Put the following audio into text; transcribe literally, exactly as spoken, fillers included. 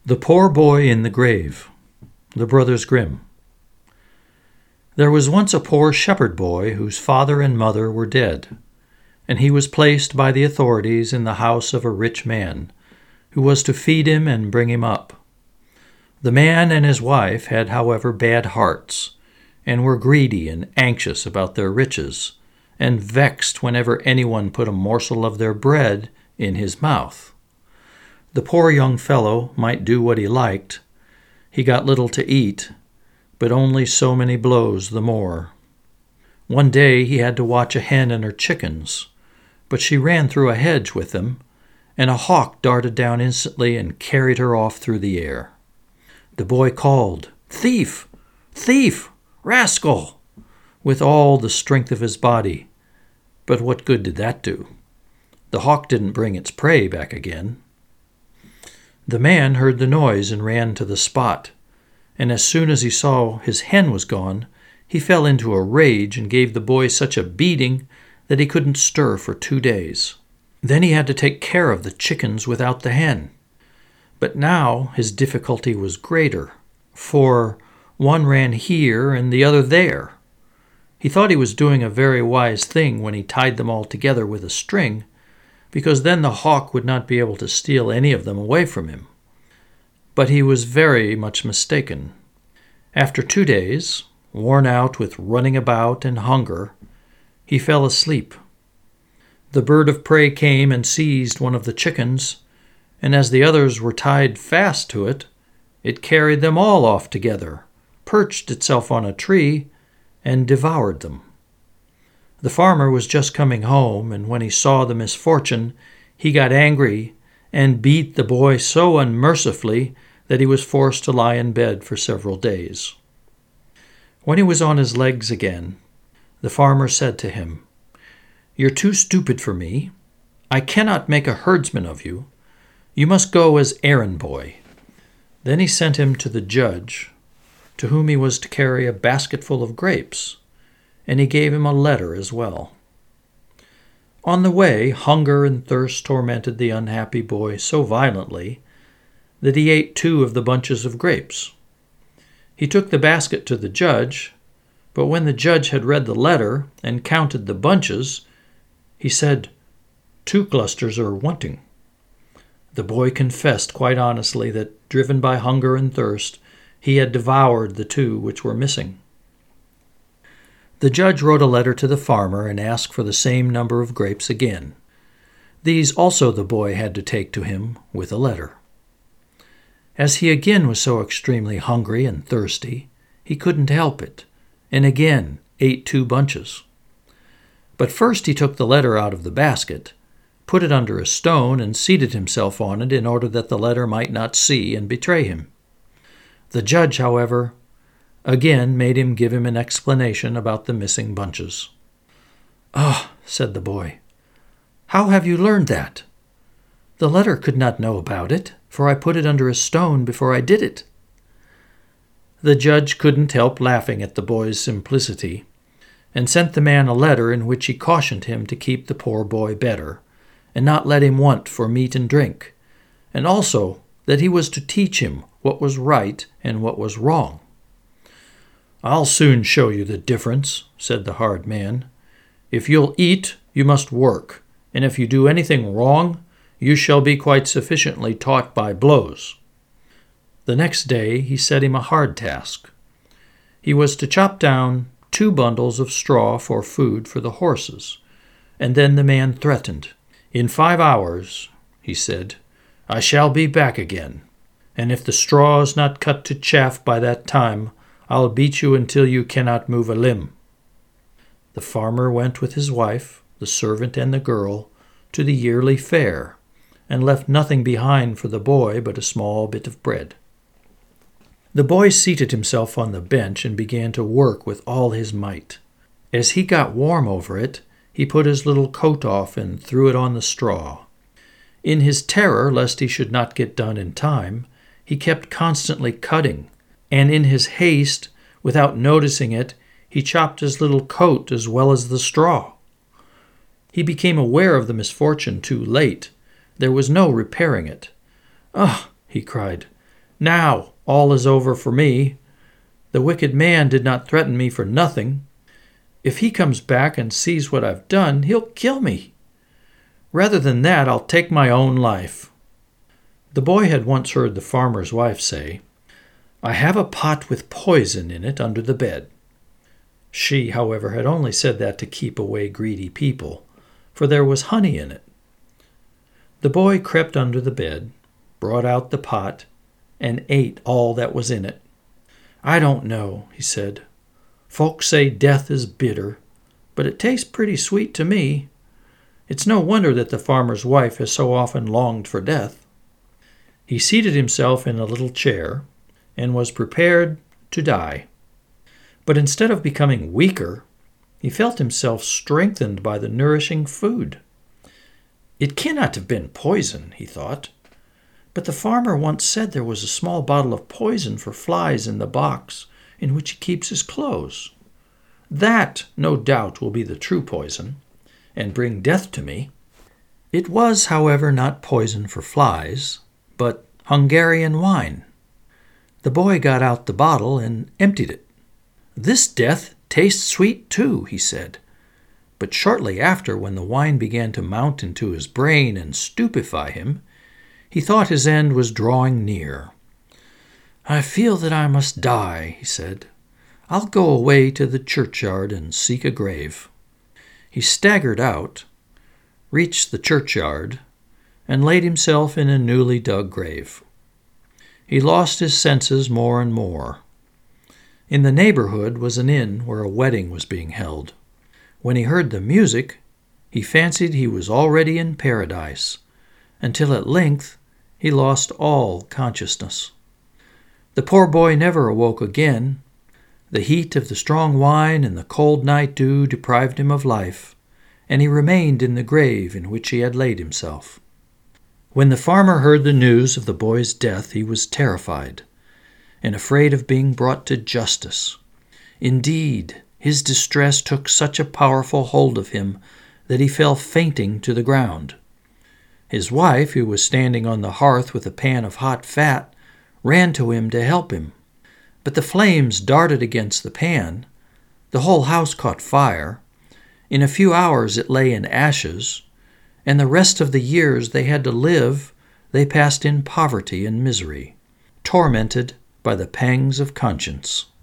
The Poor Boy in the Grave. The Brothers Grimm. There was once a poor shepherd boy whose father and mother were dead, and he was placed by the authorities in the house of a rich man, who was to feed him and bring him up. The man and his wife had, however, bad hearts, and were greedy and anxious about their riches, and vexed whenever anyone put a morsel of their bread in his mouth. The poor young fellow might do what he liked. He got little to eat, but only so many blows the more. One day he had to watch a hen and her chickens, but she ran through a hedge with them, and a hawk darted down instantly and carried her off through the air. The boy called, "Thief! Thief! Rascal!" with all the strength of his body, but what good did that do? The hawk didn't bring its prey back again. The man heard the noise and ran to the spot, and as soon as he saw his hen was gone, he fell into a rage and gave the boy such a beating that he couldn't stir for two days. Then he had to take care of the chickens without the hen. But now his difficulty was greater, for one ran here and the other there. He thought he was doing a very wise thing when he tied them all together with a string, because then the hawk would not be able to steal any of them away from him. But he was very much mistaken. After two days, worn out with running about and hunger, he fell asleep. The bird of prey came and seized one of the chickens, and as the others were tied fast to it, it carried them all off together, perched itself on a tree, and devoured them. The farmer was just coming home, and when he saw the misfortune, he got angry and beat the boy so unmercifully that he was forced to lie in bed for several days. When he was on his legs again, the farmer said to him, "You're too stupid for me. I cannot make a herdsman of you. You must go as errand boy." Then he sent him to the judge, to whom he was to carry a basketful of grapes, and he gave him a letter as well. On the way, hunger and thirst tormented the unhappy boy so violently that he ate two of the bunches of grapes. He took the basket to the judge, but when the judge had read the letter and counted the bunches, he said, "Two clusters are wanting." The boy confessed quite honestly that, driven by hunger and thirst, he had devoured the two which were missing. The judge wrote a letter to the farmer and asked for the same number of grapes again. These also the boy had to take to him with a letter. As he again was so extremely hungry and thirsty, he couldn't help it, and again ate two bunches. But first he took the letter out of the basket, put it under a stone, and seated himself on it in order that the letter might not see and betray him. The judge, however, again made him give him an explanation about the missing bunches. "Ah," said the boy, "how have you learned that? The letter could not know about it, for I put it under a stone before I did it." The judge couldn't help laughing at the boy's simplicity, and sent the man a letter in which he cautioned him to keep the poor boy better, and not let him want for meat and drink, and also that he was to teach him what was right and what was wrong. "I'll soon show you the difference," said the hard man. "If you'll eat, you must work, and if you do anything wrong, you shall be quite sufficiently taught by blows." The next day he set him a hard task. He was to chop down two bundles of straw for food for the horses, and then the man threatened. "In five hours," he said, "I shall be back again, and if the straw is not cut to chaff by that time, I'll beat you until you cannot move a limb." The farmer went with his wife, the servant, and the girl to the yearly fair, and left nothing behind for the boy but a small bit of bread. The boy seated himself on the bench and began to work with all his might. As he got warm over it, he put his little coat off and threw it on the straw. In his terror lest he should not get done in time, he kept constantly cutting, and in his haste, without noticing it, he chopped his little coat as well as the straw. He became aware of the misfortune too late. There was no repairing it. "Ah," he cried, Now all is over for me. The wicked man did not threaten me for nothing. If he comes back and sees what I've done, he'll kill me. Rather than that, I'll take my own life." The boy had once heard the farmer's wife say, "I have a pot with poison in it under the bed." She, however, had only said that to keep away greedy people, for there was honey in it. The boy crept under the bed, brought out the pot, and ate all that was in it. "I don't know," he said. "Folks say death is bitter, but it tastes pretty sweet to me. It's no wonder that the farmer's wife has so often longed for death." He seated himself in a little chair and was prepared to die. But instead of becoming weaker, he felt himself strengthened by the nourishing food. "It cannot have been poison," he thought. "But the farmer once said there was a small bottle of poison for flies in the box in which he keeps his clothes. That, no doubt, will be the true poison, and bring death to me." It was, however, not poison for flies, but Hungarian wine. The boy got out the bottle and emptied it. "This death tastes sweet too," he said. But shortly after, when the wine began to mount into his brain and stupefy him, he thought his end was drawing near. "I feel that I must die," he said. "I'll go away to the churchyard and seek a grave." He staggered out, reached the churchyard, and laid himself in a newly dug grave. He lost his senses more and more. In the neighborhood was an inn where a wedding was being held. When he heard the music, he fancied he was already in paradise, until at length he lost all consciousness. The poor boy never awoke again. The heat of the strong wine and the cold night dew deprived him of life, and he remained in the grave in which he had laid himself. When the farmer heard the news of the boy's death, he was terrified and afraid of being brought to justice. Indeed, his distress took such a powerful hold of him that he fell fainting to the ground. His wife, who was standing on the hearth with a pan of hot fat, ran to him to help him. But the flames darted against the pan. The whole house caught fire. In a few hours it lay in ashes, and the rest of the years they had to live they passed in poverty and misery, tormented by the pangs of conscience.